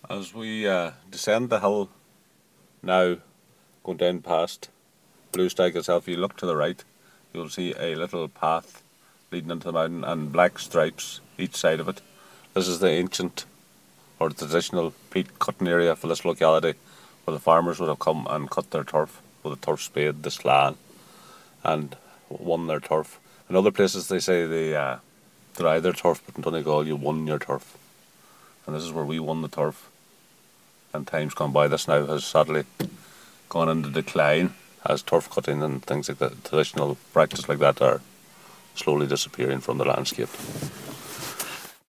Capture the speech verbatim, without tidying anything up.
As we uh, descend the hill now, going down past Blue Stag itself, you look to the right, you'll see a little path leading into the mountain and black stripes each side of it. This is the ancient or traditional peat cutting area for this locality, where the farmers would have come and cut their turf with a turf spade, the slan, and won their turf. In other places, they say they uh, dry their turf, but in Donegal, you won your turf. And this is where we won the turf. And times gone by, this now has sadly gone into decline as turf cutting and things like that, traditional practice like that, are slowly disappearing from the landscape.